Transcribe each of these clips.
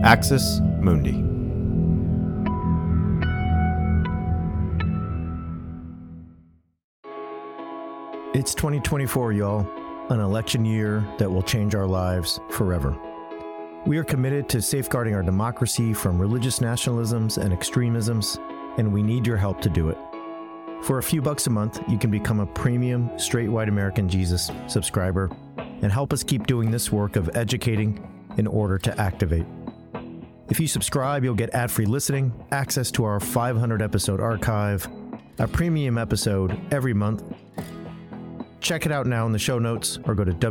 Axis Mundi. It's 2024, y'all, an election year that will change our lives forever. We are committed to safeguarding our democracy from religious nationalisms and extremisms, and we need your help to do it. For a few bucks a month, you can become a premium Straight White American Jesus subscriber and help us keep doing this work of educating in order to activate. If you subscribe, you'll get ad-free listening, access to our 500-episode archive, a premium episode every month. Check it out now in the show notes or go to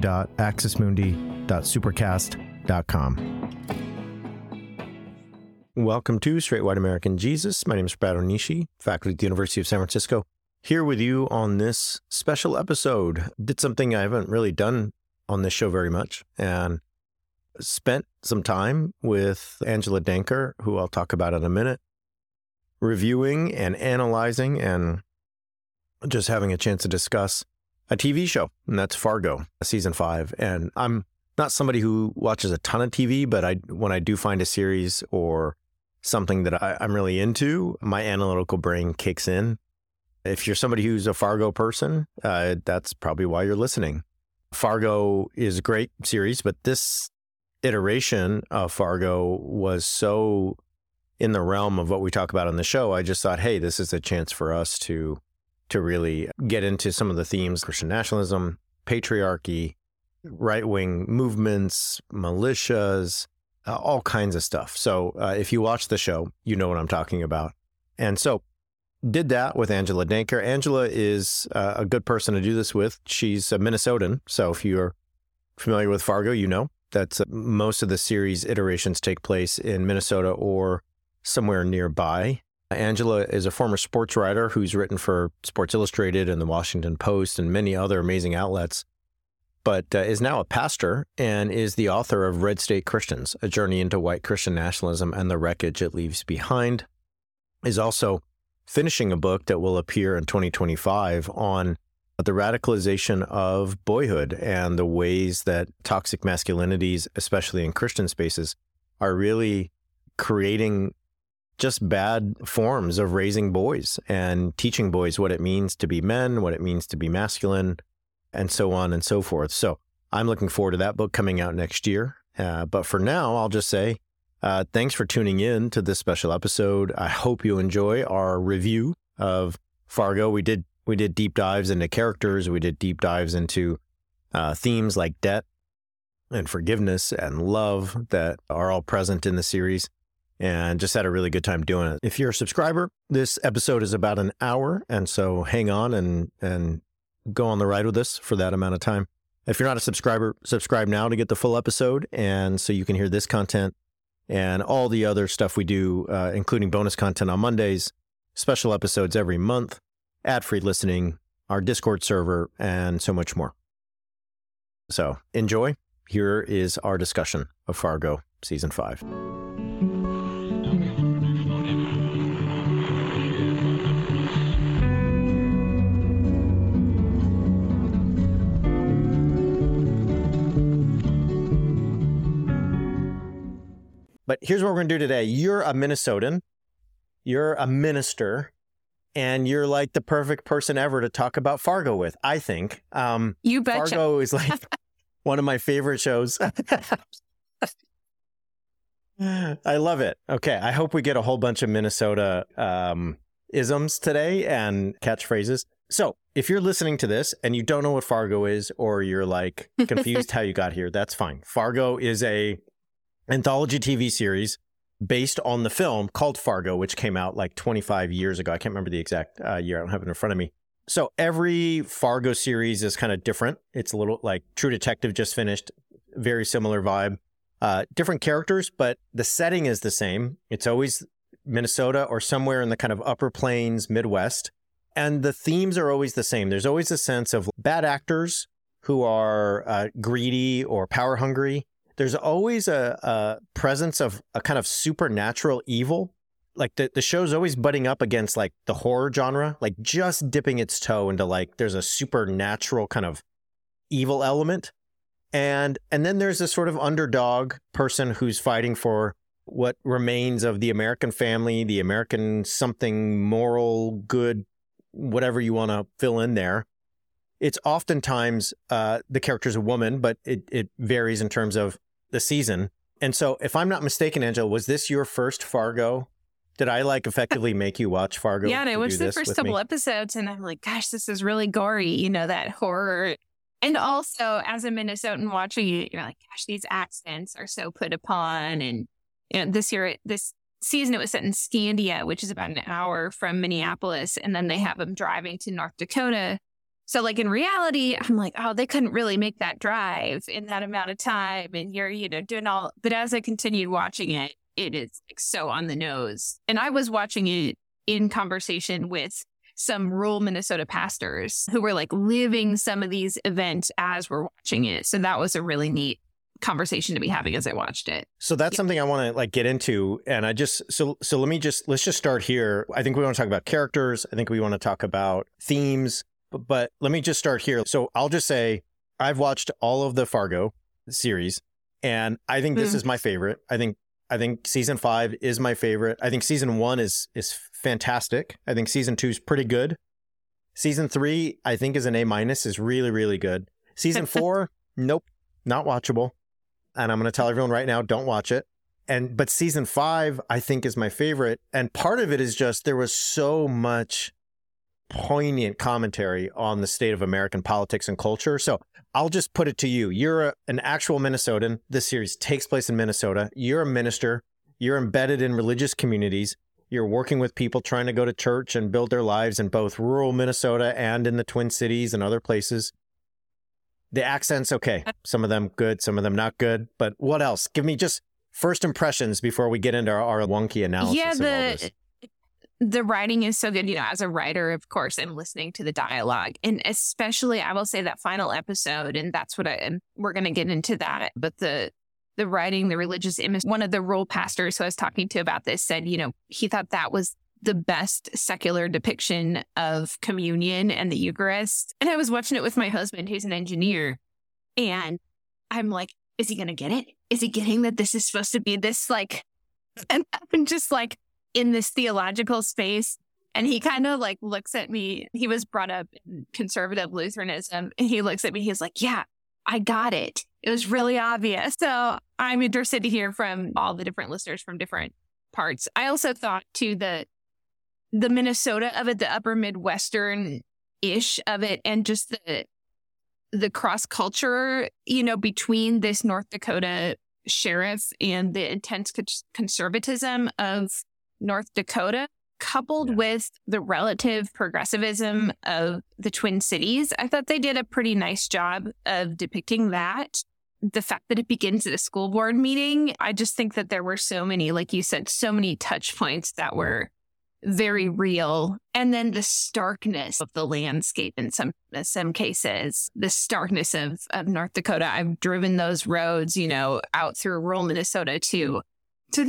www.axismundi.supercast.com. Welcome to Straight White American Jesus. My name is Brad Onishi, faculty at the University of San Francisco, here with you on this special episode. Did something I haven't really done on this show very much, and spent some time with Angela Danker, who I'll talk about in a minute, reviewing and analyzing and just having a chance to discuss a TV show, and that's Fargo, season 5. And I'm not somebody who watches a ton of TV, but when I do find a series or something that I'm really into, my analytical brain kicks in. If you're somebody who's a Fargo person, that's probably why you're listening. Fargo is a great series, but this iteration of Fargo was so in the realm of what we talk about on the show, I just thought, hey, this is a chance for us to really get into some of the themes: Christian nationalism, patriarchy, right-wing movements, militias, all kinds of stuff. So if you watch the show, you know what I'm talking about. And so did that with Angela Danker. Angela is a good person to do this with. She's a Minnesotan. So if you're familiar with Fargo, you know that most of the series iterations take place in Minnesota or somewhere nearby. Angela is a former sports writer who's written for Sports Illustrated and the Washington Post and many other amazing outlets, but is now a pastor and is the author of Red State Christians, A Journey into White Christian Nationalism and the Wreckage It Leaves Behind. Is also finishing a book that will appear in 2025 on the radicalization of boyhood and the ways that toxic masculinities, especially in Christian spaces, are really creating just bad forms of raising boys and teaching boys what it means to be men, what it means to be masculine, and so on and so forth. So I'm looking forward to that book coming out next year. But for now, I'll just say thanks for tuning in to this special episode. I hope you enjoy our review of Fargo. We did deep dives into characters. We did deep dives into themes like debt and forgiveness and love that are all present in the series, and just had a really good time doing it. If you're a subscriber, this episode is about an hour, and so hang on and go on the ride with us for that amount of time. If you're not a subscriber, subscribe now to get the full episode, and so you can hear this content and all the other stuff we do, including bonus content on Mondays, special episodes every month, ad-free listening, our Discord server, and so much more. So enjoy. Here is our discussion of Fargo Season 5. But here's what we're going to do today. You're a Minnesotan. You're a minister. And you're like the perfect person ever to talk about Fargo with, I think. You betcha. Fargo is like one of my favorite shows. I love it. Okay, I hope we get a whole bunch of Minnesota isms today and catchphrases. So if you're listening to this and you don't know what Fargo is, or you're like confused how you got here, that's fine. Fargo is a anthology TV series based on the film called Fargo, which came out like 25 years ago. I can't remember the exact year. I don't have it in front of me. So every Fargo series is kind of different. It's a little like True Detective just finished, very similar vibe. Different characters, but the setting is the same. It's always Minnesota or somewhere in the kind of upper plains, Midwest. And the themes are always the same. There's always a sense of bad actors who are greedy or power hungry. There's always a presence of a kind of supernatural evil. Like the show's always butting up against like the horror genre, like just dipping its toe into like there's a supernatural kind of evil element. And then there's this sort of underdog person who's fighting for what remains of the American family, the American something moral, good, whatever you want to fill in there. It's oftentimes the character's a woman, but it varies in terms of the season. And so if I'm not mistaken, Angela, was this your first Fargo? Did I effectively make you watch Fargo? Yeah, and I watched the first couple episodes and I'm like, gosh, this is really gory, that horror. And also as a Minnesotan watching it, you're like, gosh, these accents are so put upon. And this season, it was set in Scandia, which is about an hour from Minneapolis. And then they have them driving to North Dakota. So in reality, I'm like, oh, they couldn't really make that drive in that amount of time. And you're, doing all. But as I continued watching it, it is so on the nose. And I was watching it in conversation with some rural Minnesota pastors who were living some of these events as we're watching it. So that was a really neat conversation to be having as I watched it. So that's something I want to get into. And let's just start here. I think we want to talk about characters. I think we want to talk about themes. But let me just start here. So I'll just say I've watched all of the Fargo series, and I think this is my favorite. I think season 5 is my favorite. I think season 1 is fantastic. I think season 2 is pretty good. Season 3, I think, is an A-, is really, really good. Season 4, nope, not watchable. And I'm going to tell everyone right now, don't watch it. But season 5, I think, is my favorite. And part of it is just there was so much poignant commentary on the state of American politics and culture. So I'll just put it to you. You're an actual Minnesotan. This series takes place in Minnesota. You're a minister. You're embedded in religious communities. You're working with people trying to go to church and build their lives in both rural Minnesota and in the Twin Cities and other places. The accents, okay. Some of them good, some of them not good. But what else? Give me just first impressions before we get into our wonky analysis of all this. The writing is so good. As a writer, of course, I'm listening to the dialogue. And especially, I will say that final episode, and that's what we're going to get into that. But the writing, the religious image, one of the rural pastors who I was talking to about this said, he thought that was the best secular depiction of communion and the Eucharist. And I was watching it with my husband, who's an engineer. And I'm like, is he going to get it? Is he getting that this is supposed to be this and I'm just in this theological space. And he kind of looks at me. He was brought up in conservative Lutheranism. And he looks at me. He's like, yeah, I got it. It was really obvious. So I'm interested to hear from all the different listeners from different parts. I also thought too the Minnesota of it, the upper Midwestern-ish of it, and just the cross culture, between this North Dakota sheriff and the intense conservatism of North Dakota, coupled with the relative progressivism of the Twin Cities. I thought they did a pretty nice job of depicting that. The fact that it begins at a school board meeting, I just think that there were so many, like you said, so many touch points that were very real. And then the starkness of the landscape in some cases, the starkness of North Dakota. I've driven those roads, out through rural Minnesota too. So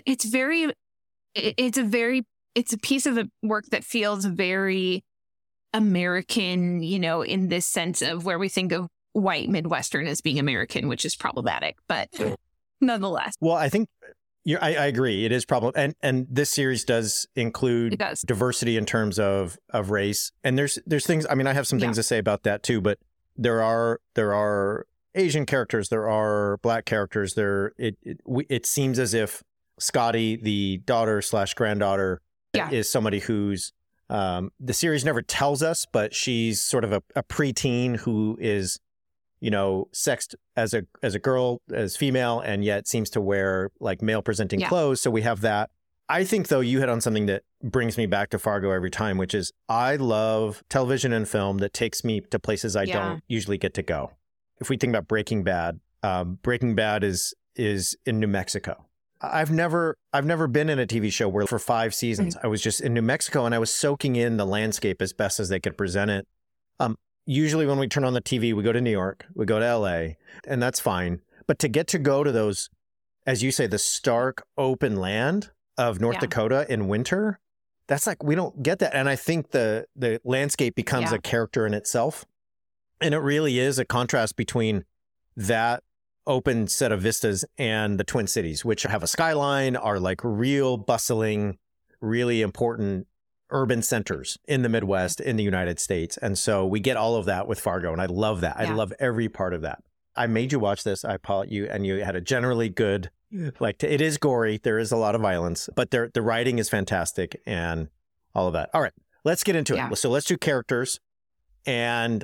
it's a piece of work that feels very American, in this sense of where we think of white Midwestern as being American, which is problematic, but nonetheless. Well, I think I agree. It is problematic. And this series does include diversity in terms of race. And there's things, I have some things to say about that too, but there are Asian characters, there are Black characters. It seems as if Scotty, the daughter / granddaughter, is somebody who's the series never tells us, but she's sort of a preteen who is, sexed as a girl, as female, and yet seems to wear male presenting clothes. So we have that. I think, though, you hit on something that brings me back to Fargo every time, which is I love television and film that takes me to places I don't usually get to go. If we think about Breaking Bad is in New Mexico. I've never been in a TV show where for 5 seasons I was just in New Mexico and I was soaking in the landscape as best as they could present it. Usually when we turn on the TV, we go to New York, we go to LA, and that's fine. But to get to go to those, as you say, the stark open land of North Dakota in winter, that's we don't get that. And I think the landscape becomes a character in itself. And it really is a contrast between that open set of vistas and the Twin Cities, which have a skyline, are like real bustling, really important urban centers in the Midwest, in the United States. And so we get all of that with Fargo. And I love that. I love every part of that. I made you watch this. I apologize. You had a generally good, like, it is gory. There is a lot of violence, but the writing is fantastic and all of that. All right, let's get into it. So let's do characters and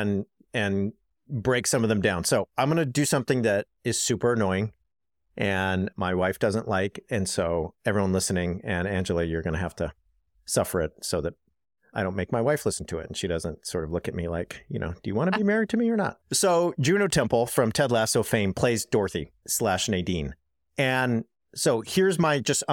break some of them down. So I'm going to do something that is super annoying and my wife doesn't like. And so everyone listening, and Angela, you're going to have to suffer it so that I don't make my wife listen to it. And she doesn't sort of look at me like, do you want to be married to me or not? So Juno Temple from Ted Lasso fame plays Dorothy / Nadine. And so here's let's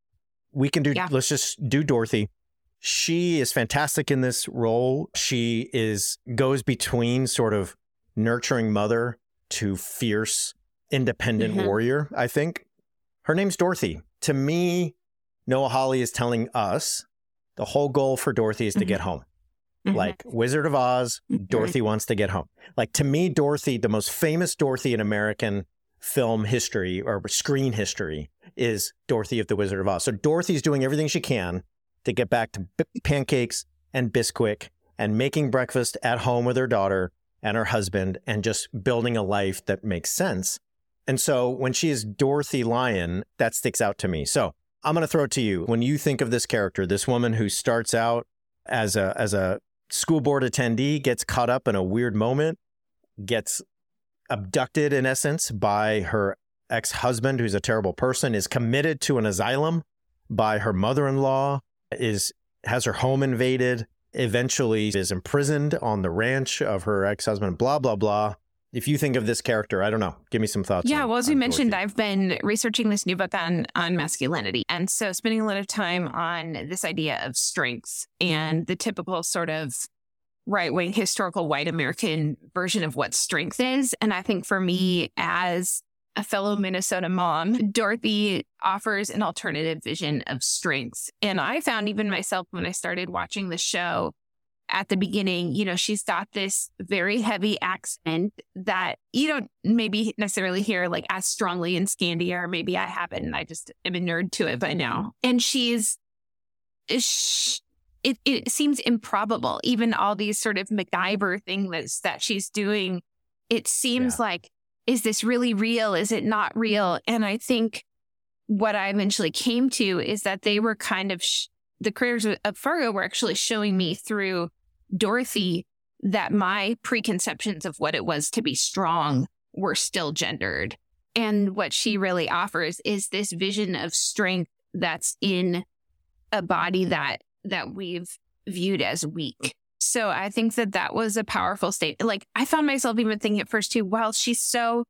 just do Dorothy. She is fantastic in this role. She goes between sort of nurturing mother to fierce, independent warrior, I think. Her name's Dorothy. To me, Noah Hawley is telling us the whole goal for Dorothy is to get home. Like Wizard of Oz, Dorothy wants to get home. Like, to me, Dorothy, the most famous Dorothy in American film history or screen history, is Dorothy of the Wizard of Oz. So Dorothy's doing everything she can to get back to pancakes and Bisquick and making breakfast at home with her daughter and her husband and just building a life that makes sense. And so when she is Dorothy Lyon, that sticks out to me. So I'm going to throw it to you. When you think of this character, this woman who starts out as a school board attendee, gets caught up in a weird moment, gets abducted in essence by her ex-husband, who's a terrible person, is committed to an asylum by her mother-in-law, has her home invaded, eventually is imprisoned on the ranch of her ex-husband, blah, blah, blah. If you think of this character, I don't know. Give me some thoughts. Yeah, well, as we mentioned, Dorothy. I've been researching this new book on masculinity. And so spending a lot of time on this idea of strengths and the typical sort of right-wing historical white American version of what strength is. And I think for me, as a fellow Minnesota mom, Dorothy offers an alternative vision of strengths. And I found even myself when I started watching the show at the beginning, she's got this very heavy accent that you don't maybe necessarily hear like as strongly in Scandia, or maybe I haven't. And I just am a nerd to it by now. And it seems improbable, even all these sort of MacGyver things that she's doing. It seems like, is this really real? Is it not real? And I think what I eventually came to is that they were kind of, the creators of Fargo were actually showing me through Dorothy that my preconceptions of what it was to be strong were still gendered. And what she really offers is this vision of strength that's in a body that we've viewed as weak. So I think that was a powerful statement. Like, I found myself even thinking at first too, well, she's so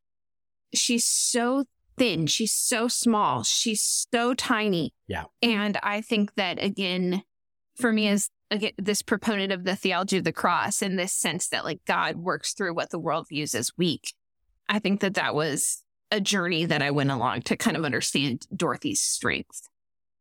thin. She's so small. She's so tiny. Yeah. And I think that, again, for me as this proponent of the theology of the cross, in this sense that like God works through what the world views as weak, I think that was a journey that I went along to kind of understand Dorothy's strengths.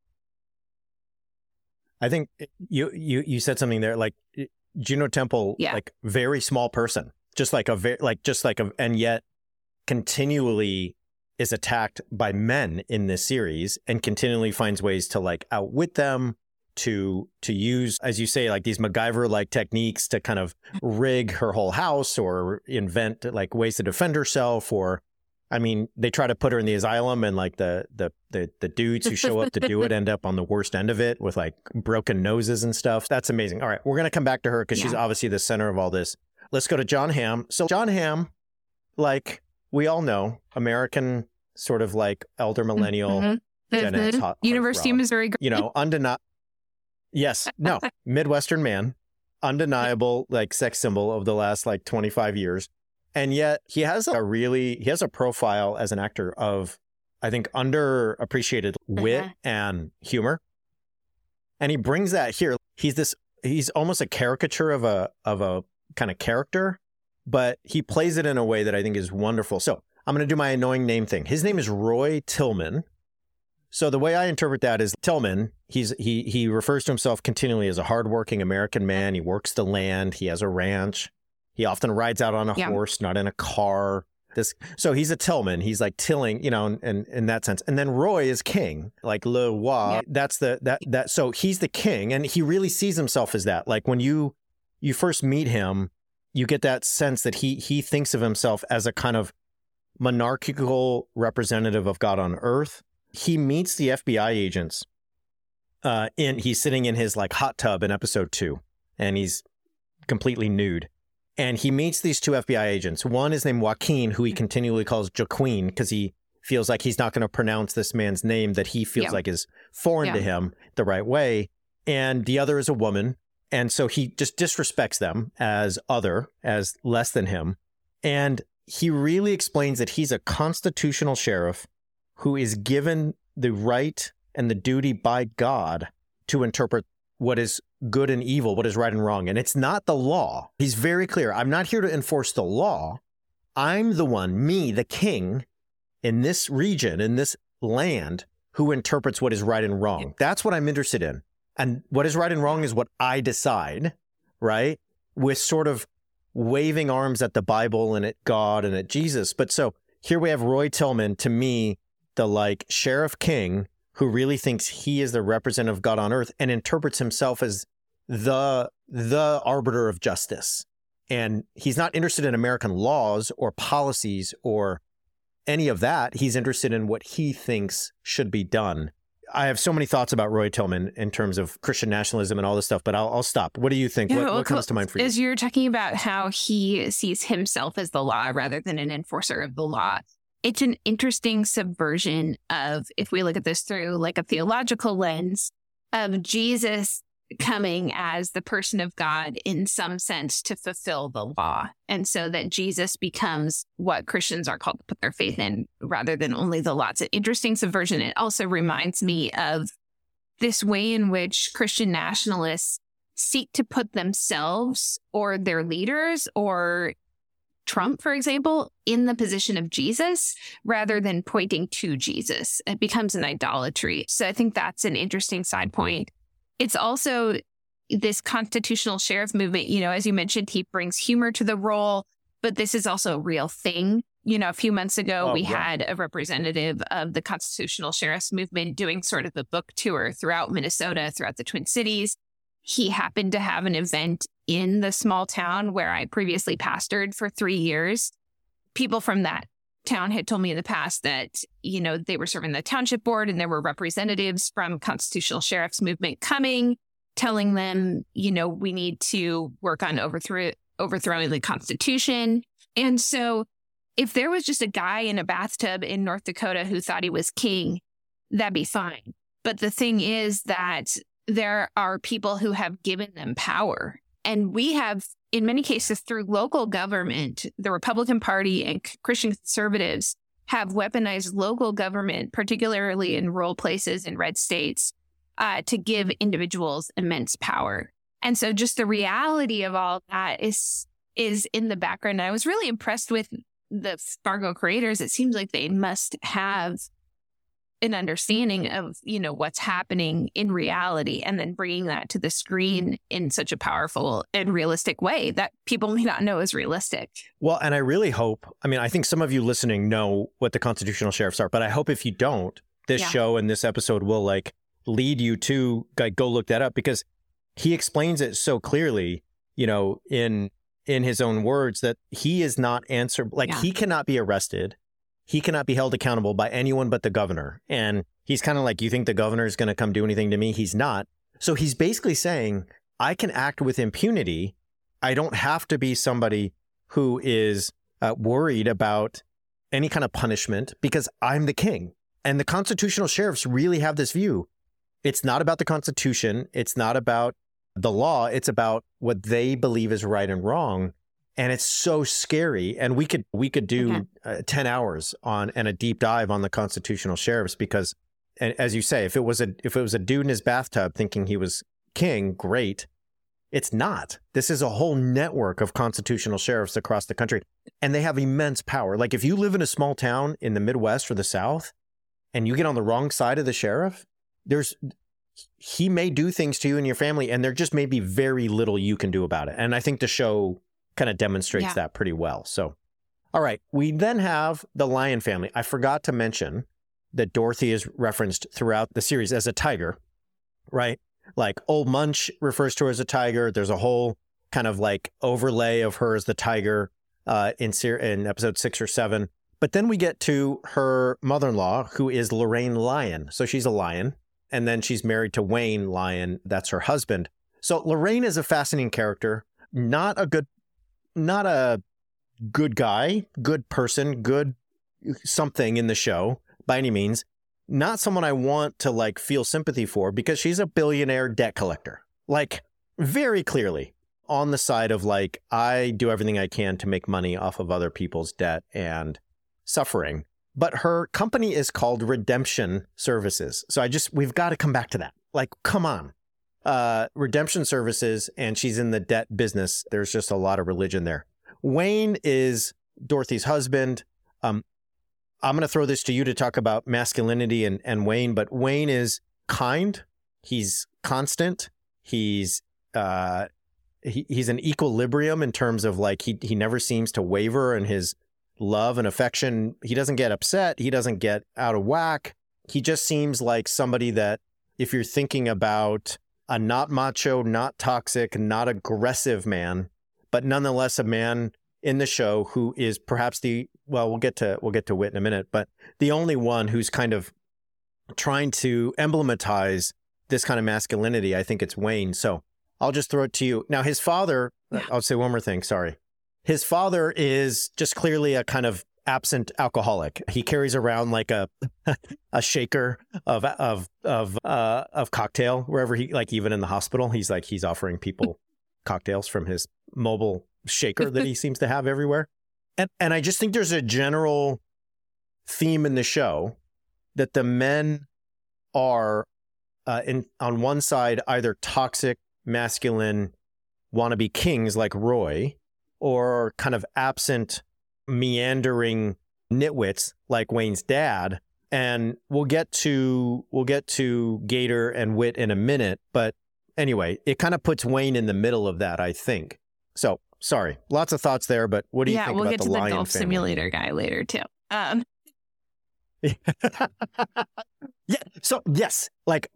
I think you said something there, like Juno Temple, like very small person, and yet continually is attacked by men in this series and continually finds ways to like outwit them, to use, as you say, like these MacGyver-like techniques to kind of rig her whole house or invent like ways to defend herself. Or, I mean, they try to put her in the asylum and like the dudes who show up to do it end up on the worst end of it with like broken noses and stuff. That's amazing. All right, we're going to come back to her because she's obviously the center of all this. Let's go to Jon Hamm. So Jon Hamm, like we all know, American sort of like elder millennial, Gen X, University of Missouri. Undeniable. Yes, no, Midwestern man, undeniable like sex symbol of the last like 25 years. And yet he has a profile as an actor of, I think, underappreciated wit and humor. And he brings that here. He's almost a caricature of a kind of character, but he plays it in a way that I think is wonderful. So I'm going to do my annoying name thing. His name is Roy Tillman. So the way I interpret that is Tillman, he refers to himself continually as a hardworking American man. He works the land. He has a ranch. He often rides out on a horse, not in a car. So he's a tillman. He's like tilling, in that sense. And then Roy is king, like le roi. Yeah. That's so he's the king, and he really sees himself as that. Like when you first meet him, you get that sense that he thinks of himself as a kind of monarchical representative of God on earth. He meets the FBI agents. He's sitting in his like hot tub in episode 2, and he's completely nude. And he meets these 2 FBI agents. One is named Joaquin, who he continually calls Joaquin because he feels like he's not going to pronounce this man's name that he feels like is foreign to him the right way. And the other is a woman. And so he just disrespects them as less than him. And he really explains that he's a constitutional sheriff who is given the right and the duty by God to interpret what is good and evil, what is right and wrong. And it's not the law. He's very clear. I'm not here to enforce the law. I'm the one, me, the king in this region, in this land, who interprets what is right and wrong. That's what I'm interested in. And what is right and wrong is what I decide, right? With sort of waving arms at the Bible and at God and at Jesus. But so here we have Roy Tillman, to me, the like sheriff king, who really thinks he is the representative of God on earth and interprets himself as the arbiter of justice. And he's not interested in American laws or policies or any of that. He's interested in what he thinks should be done. I have so many thoughts about Roy Tillman in terms of Christian nationalism and all this stuff, but I'll stop. What do you think? What comes to mind for you? As you're talking about how he sees himself as the law rather than an enforcer of the law, it's an interesting subversion of, if we look at this through like a theological lens, of Jesus coming as the person of God in some sense to fulfill the law. And so that Jesus becomes what Christians are called to put their faith in rather than only the law. It's an interesting subversion. It also reminds me of this way in which Christian nationalists seek to put themselves or their leaders or Trump, for example, in the position of Jesus rather than pointing to Jesus. It becomes an idolatry. So I think that's an interesting side point. It's also this constitutional sheriff movement. As you mentioned, he brings humor to the role, but this is also a real thing. A few months ago, we had a representative of the constitutional sheriff's movement doing sort of a book tour throughout Minnesota, throughout the Twin Cities. He happened to have an event in the small town where I previously pastored for 3 years. People from that town had told me in the past that, they were serving the township board and there were representatives from constitutional sheriff's movement coming, telling them, we need to work on overthrowing the Constitution. And so if there was just a guy in a bathtub in North Dakota who thought he was king, that'd be fine. But the thing is that there are people who have given them power. And we have, in many cases, through local government, the Republican Party and Christian conservatives have weaponized local government, particularly in rural places in red states, to give individuals immense power. And so just the reality of all that is in the background. I was really impressed with the Fargo creators. It seems like they must have an understanding of, what's happening in reality and then bringing that to the screen in such a powerful and realistic way that people may not know is realistic. Well, and I really hope, I think some of you listening know what the constitutional sheriffs are, but I hope if you don't, this show and this episode will lead you to go look that up, because he explains it so clearly, in his own words, that he is not answerable. He cannot be arrested. He cannot be held accountable by anyone but the governor. And he's kind of like, you think the governor is going to come do anything to me? He's not. So he's basically saying, I can act with impunity. I don't have to be somebody who is worried about any kind of punishment because I'm the king. And the constitutional sheriffs really have this view. It's not about the Constitution. It's not about the law. It's about what they believe is right and wrong. And it's so scary. And we could do 10 hours on and a deep dive on the constitutional sheriffs, because, and as you say, if it was a dude in his bathtub thinking he was king, great. It's not. This is a whole network of constitutional sheriffs across the country, and they have immense power. Like if you live in a small town in the Midwest or the South and you get on the wrong side of the sheriff, he may do things to you and your family, and there just may be very little you can do about it. And I think the show kind of demonstrates that pretty well. So, all All right. We then have the Lyon family. I forgot to mention that Dorothy is referenced throughout the series as a tiger, right? Like Old Munch refers to her as a tiger. There's a whole kind of like overlay of her as the tiger in episode 6 or 7. But then we get to her mother-in-law, who is Lorraine Lyon. So she's a lion. And then she's married to Wayne Lyon. That's her husband. So Lorraine is a fascinating character. Not a good guy, good person, good something in the show by any means. Not someone I want to like feel sympathy for because she's a billionaire debt collector. Like very clearly on the side of like, I do everything I can to make money off of other people's debt and suffering. But her company is called Redemption Services. So we've got to come back to that. Like, come on. Redemption Services, and she's in the debt business. There's just a lot of religion there. Wayne is Dorothy's husband. I'm going to throw this to you to talk about masculinity and Wayne, but Wayne is kind. He's constant. He's an equilibrium in terms of like, he never seems to waver in his love and affection. He doesn't get upset. He doesn't get out of whack. He just seems like somebody that if you're thinking about a not macho, not toxic, not aggressive man, but nonetheless a man in the show who is perhaps we'll get to Whit in a minute, but the only one who's kind of trying to emblematize this kind of masculinity, I think it's Wayne. So I'll just throw it to you. Now, his father, I'll say one more thing, sorry. His father is just clearly a kind of absent alcoholic. He carries around like a shaker of cocktail wherever he, like even in the hospital, he's offering people cocktails from his mobile shaker that he seems to have everywhere. And I just think there's a general theme in the show that the men are on one side either toxic, masculine, wannabe kings like Roy, or kind of absent, meandering nitwits like Wayne's dad. And we'll get to Gator and Whit in a minute. But anyway, it kind of puts Wayne in the middle of that, I think. So sorry, lots of thoughts there. But what do you think about the Lyon family? Yeah, we'll get to the golf simulator guy later too. Yeah. So yes,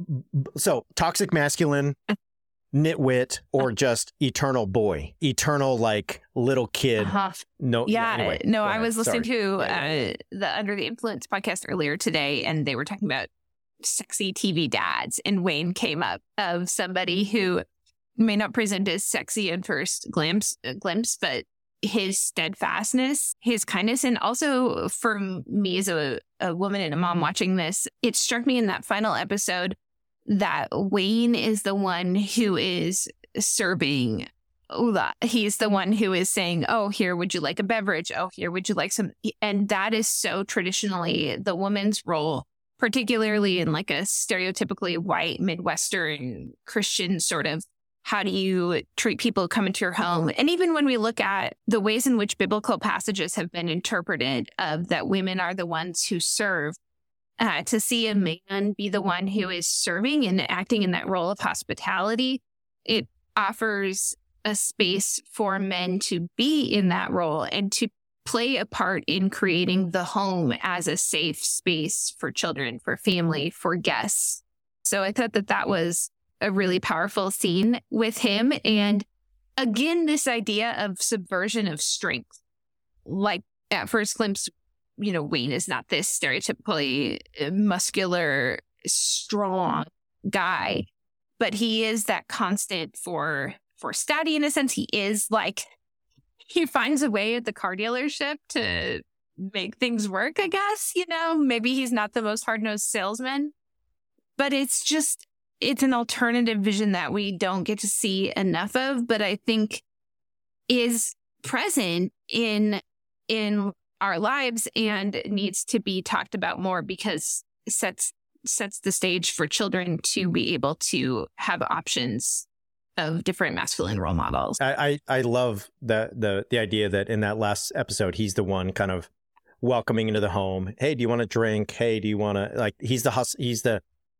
so toxic masculine, nitwit, or just eternal boy, eternal like little kid. No. Yeah. Anyway, no, I was listening to the Under the Influence podcast earlier today, and they were talking about sexy TV dads, and Wayne came up of somebody who may not present as sexy in first glimpse, but his steadfastness, his kindness, and also for me as a woman and a mom watching this, it struck me in that final episode that Wayne is the one who is serving Ula. He's the one who is saying, oh, here, would you like a beverage? Oh, here, would you like some? And that is so traditionally the woman's role, particularly in like a stereotypically white Midwestern Christian sort of, how do you treat people who come into your home? And even when we look at the ways in which biblical passages have been interpreted of that women are the ones who serve, to see a man be the one who is serving and acting in that role of hospitality, it offers a space for men to be in that role and to play a part in creating the home as a safe space for children, for family, for guests. So I thought that was a really powerful scene with him. And again, this idea of subversion of strength. Like at first glimpse, Wayne is not this stereotypically muscular, strong guy, but he is that constant for steady in a sense. He is like, he finds a way at the car dealership to make things work, I guess. Maybe he's not the most hard-nosed salesman, but it's an alternative vision that we don't get to see enough of, but I think is present in our lives and needs to be talked about more because it sets the stage for children to be able to have options of different masculine role models. I love the idea that in that last episode, he's the one kind of welcoming into the home. Hey, do you want a drink? Hey, do you want to, like, he's the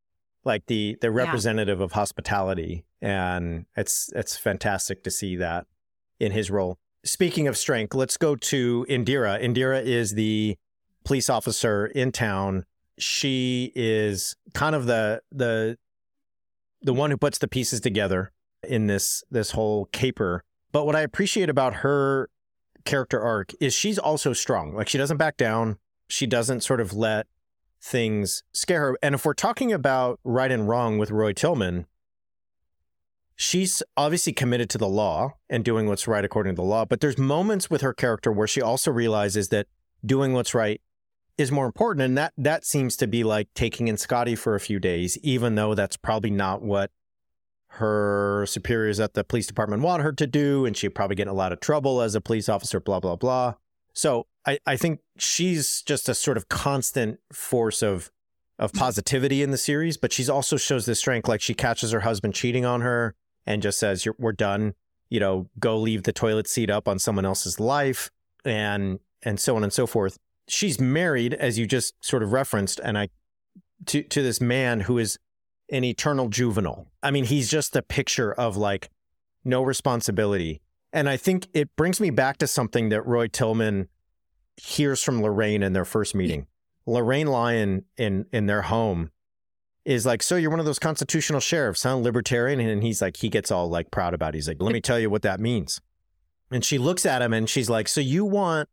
representative of hospitality. And it's fantastic to see that in his role. speaking of strength, let's go to Indira. Indira is the police officer in town. She is kind of the one who puts the pieces together in this whole caper. But what I appreciate about her character arc is she's also strong. Like, she doesn't back down. She doesn't sort of let things scare her. And if we're talking about right and wrong with Roy Tillman, she's obviously committed to the law and doing what's right according to the law. But there's moments with her character where she also realizes that doing what's right is more important. And that seems to be like taking in Scotty for a few days, even though that's probably not what her superiors at the police department want her to do. And she'd probably get in a lot of trouble as a police officer, blah, blah, blah. So I think she's just a sort of constant force of positivity in the series, but she's also shows this strength. Like, she catches her husband cheating on her and just says, we're done, go leave the toilet seat up on someone else's life, and so on and so forth. She's married, as you just sort of referenced, and to this man who is an eternal juvenile. I mean, he's just a picture of like no responsibility. And I think it brings me back to something that Roy Tillman hears from Lorraine in their first meeting. Lorraine Lyon in their home is like, so you're one of those constitutional sheriffs, huh? Libertarian. And he's like, he gets all like proud about it. He's like, let me tell you what that means. And she looks at him and she's like, so you want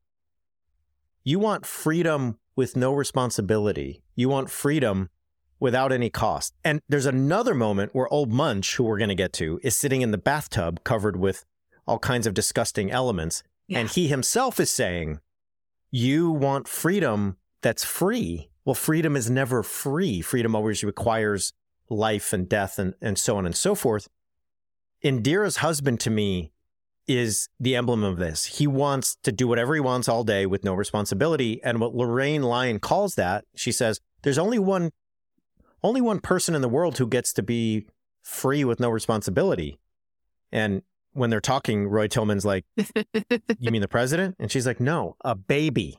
freedom with no responsibility. You want freedom without any cost. And there's another moment where old Munch, who we're going to get to, is sitting in the bathtub covered with all kinds of disgusting elements. Yeah. And he himself is saying, you want freedom that's free. Well, freedom is never free. Freedom always requires life and death and so on and so forth. Indira's husband, to me, is the emblem of this. He wants to do whatever he wants all day with no responsibility. And what Lorraine Lyon calls that, she says, there's only one person in the world who gets to be free with no responsibility. And when they're talking, Roy Tillman's like, you mean the president? And she's like, no, a baby.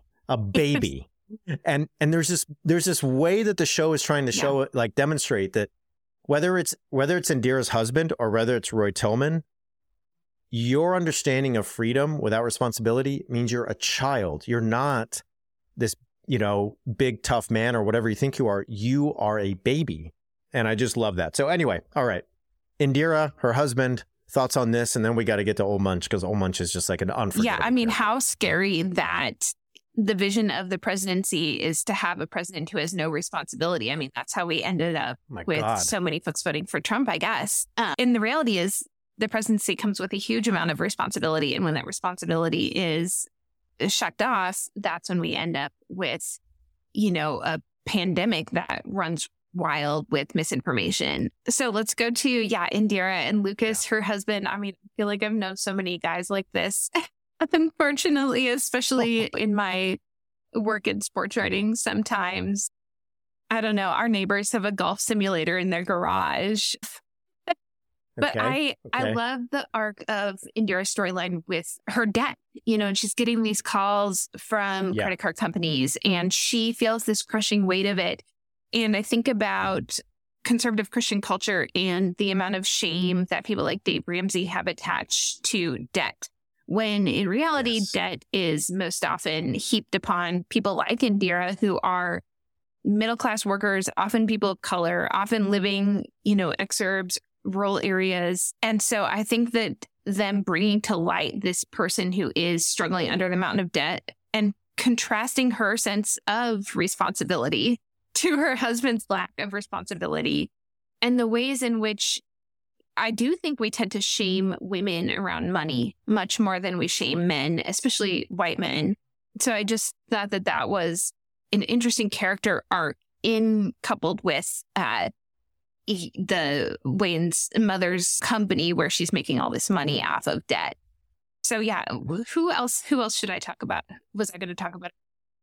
And there's this way that the show is trying to show, like, demonstrate that whether it's Indira's husband or whether it's Roy Tillman, your understanding of freedom without responsibility means you're a child. You're not this, big tough man or whatever you think you are. You are a baby. And I just love that. So anyway, all right. Indira, her husband, thoughts on this, and then we got to get to Old Munch, because Old Munch is just like an unforgettable. Yeah, I mean, how scary that the vision of the presidency is to have a president who has no responsibility. I mean, that's how we ended up so many folks voting for Trump, I guess. And the reality is the presidency comes with a huge amount of responsibility. And when that responsibility is shut off, that's when we end up with, a pandemic that runs wild with misinformation. So let's go to, Indira and Lucas, her husband. I mean, I feel like I've known so many guys like this, unfortunately, especially in my work in sports writing. Sometimes, I don't know, our neighbors have a golf simulator in their garage. But I love the arc of Indira's storyline with her debt, and she's getting these calls from credit card companies, and she feels this crushing weight of it. And I think about conservative Christian culture and the amount of shame that people like Dave Ramsey have attached to debt, when in reality, debt is most often heaped upon people like Indira, who are middle-class workers, often people of color, often living, exurbs, rural areas. And so I think that them bringing to light this person who is struggling under the mountain of debt and contrasting her sense of responsibility to her husband's lack of responsibility, and the ways in which I do think we tend to shame women around money much more than we shame men, especially white men. So I just thought that was an interesting character arc coupled with the Wayne's mother's company, where she's making all this money off of debt. So who else should I talk about? Was I going to talk about?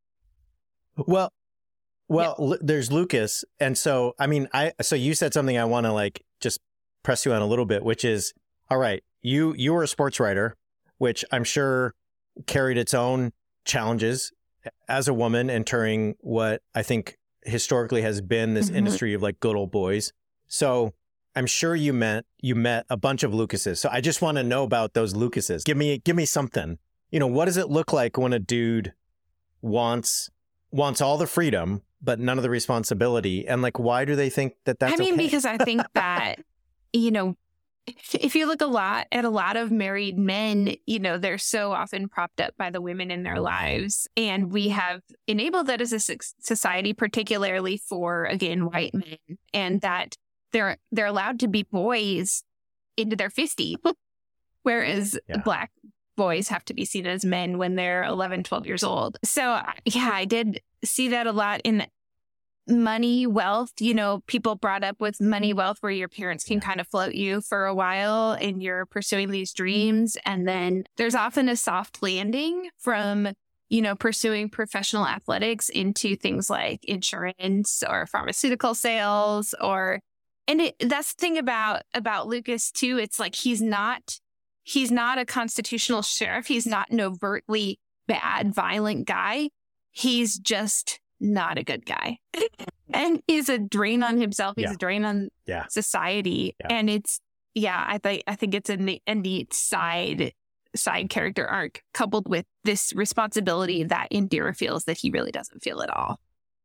Well, there's Lucas. And so, I mean, so you said something I want to just press you on a little bit, which is, all right, you were a sports writer, which I'm sure carried its own challenges as a woman entering what I think historically has been this industry of good old boys. So I'm sure you met a bunch of Lucases. So I just want to know about those Lucases. Give me something. What does it look like when a dude wants all the freedom, but none of the responsibility? And like, why do they think that that's okay? Because I think that, if you look at a lot of married men, they're so often propped up by the women in their lives. And we have enabled that as a society, particularly for, again, white men, and that they're allowed to be boys into their 50s, whereas Black boys have to be seen as men when they're 11, 12 years old. So, I did see that a lot in money, wealth, people brought up with money, wealth, where your parents can kind of float you for a while and you're pursuing these dreams. And then there's often a soft landing from, pursuing professional athletics into things like insurance or pharmaceutical sales that's the thing about Lucas too. It's like, he's not a constitutional sheriff. He's not an overtly bad, violent guy. He's just not a good guy. And he's a drain on himself. He's a drain on society. Yeah. And I think it's a neat side character arc coupled with this responsibility that Indira feels that he really doesn't feel at all.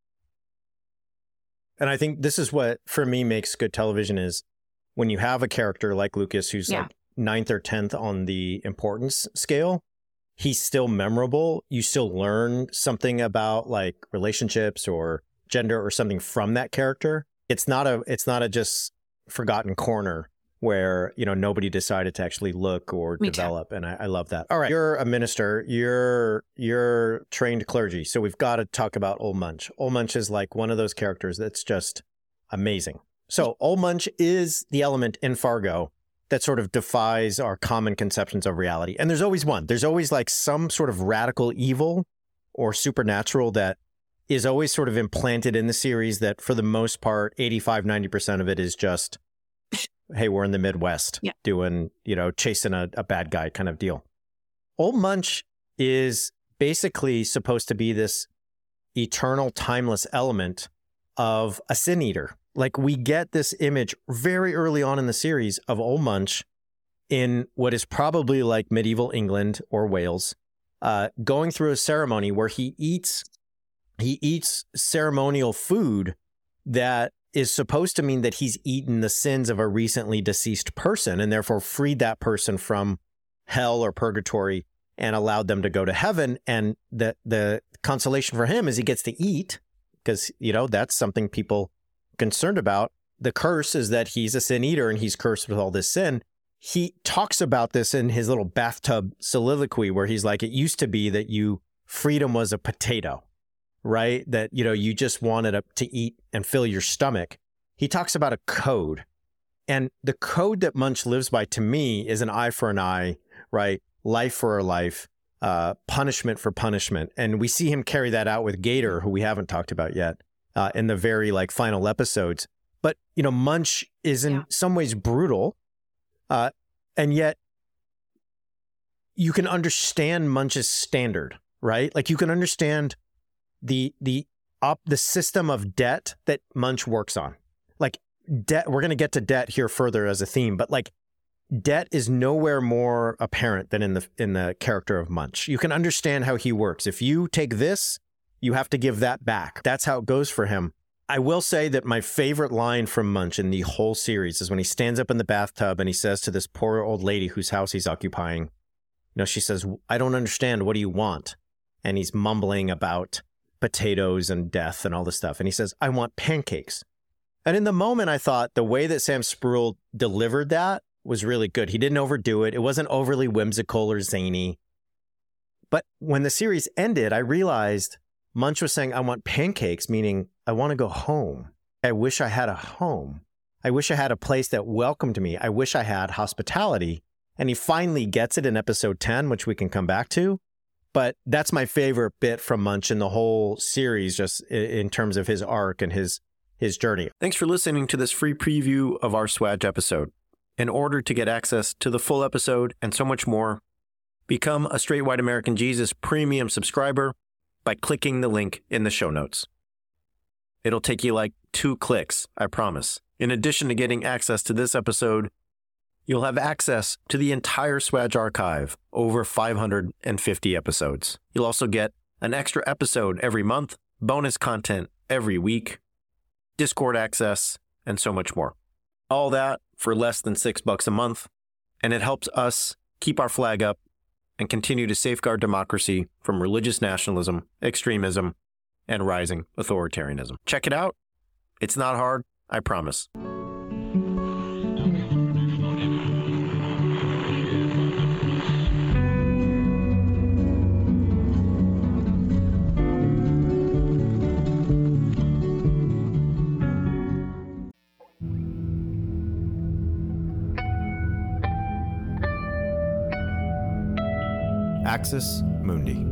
And I think this is what, for me, makes good television is when you have a character like Lucas, who's like 9th or 10th on the importance scale, he's still memorable. You still learn something about like relationships or gender or something from that character. It's not a just forgotten corner where, nobody decided to actually look or develop. And I love that. All right. You're a minister. You're trained clergy. So we've got to talk about Old Munch. Old Munch is like one of those characters that's just amazing. So Old Munch is the element in Fargo that sort of defies our common conceptions of reality. And there's always one. There's always like some sort of radical evil or supernatural that is always sort of implanted in the series that for the most part, 85-90% of it is just, hey, we're in the Midwest doing, chasing a bad guy kind of deal. Old Munch is basically supposed to be this eternal, timeless element of a sin eater. Like, we get this image very early on in the series of Old Munch in what is probably like medieval England or Wales, going through a ceremony where he eats ceremonial food that is supposed to mean that he's eaten the sins of a recently deceased person and therefore freed that person from hell or purgatory and allowed them to go to heaven. And the consolation for him is he gets to eat because, that's something people concerned about. The curse is that he's a sin eater and he's cursed with all this sin. He talks about this in his little bathtub soliloquy where he's like, it used to be that freedom was a potato, right? That, you just wanted to eat and fill your stomach. He talks about a code. And the code that Munch lives by, to me, is an eye for an eye, right? Life for a life, punishment for punishment. And we see him carry that out with Gator, who we haven't talked about yet, in the very final episodes. But, Munch is in some ways brutal. And yet you can understand Munch's standard, right? Like, you can understand the system of debt that Munch works on. Like, debt, we're going to get to debt here further as a theme, but like, debt is nowhere more apparent than in the character of Munch. You can understand how he works. If you take this, you have to give that back. That's how it goes for him. I will say that my favorite line from Munch in the whole series is when he stands up in the bathtub and he says to this poor old lady whose house he's occupying, she says, I don't understand. What do you want? And he's mumbling about potatoes and death and all this stuff. And he says, I want pancakes. And in the moment, I thought the way that Sam Spruill delivered that was really good. He didn't overdo it. It wasn't overly whimsical or zany. But when the series ended, I realized Munch was saying, I want pancakes, meaning I want to go home. I wish I had a home. I wish I had a place that welcomed me. I wish I had hospitality. And he finally gets it in episode 10, which we can come back to. But that's my favorite bit from Munch in the whole series, just in terms of his arc and his journey. Thanks for listening to this free preview of our Swag episode. In order to get access to the full episode and so much more, become a Straight White American Jesus premium subscriber by clicking the link in the show notes. It'll take you like 2 clicks, I promise. In addition to getting access to this episode, you'll have access to the entire Swag archive, over 550 episodes. You'll also get an extra episode every month, bonus content every week, Discord access, and so much more. All that for less than $6 a month, and it helps us keep our flag up and continue to safeguard democracy from religious nationalism, extremism, and rising authoritarianism. Check it out. It's not hard, I promise. Axis Mundi.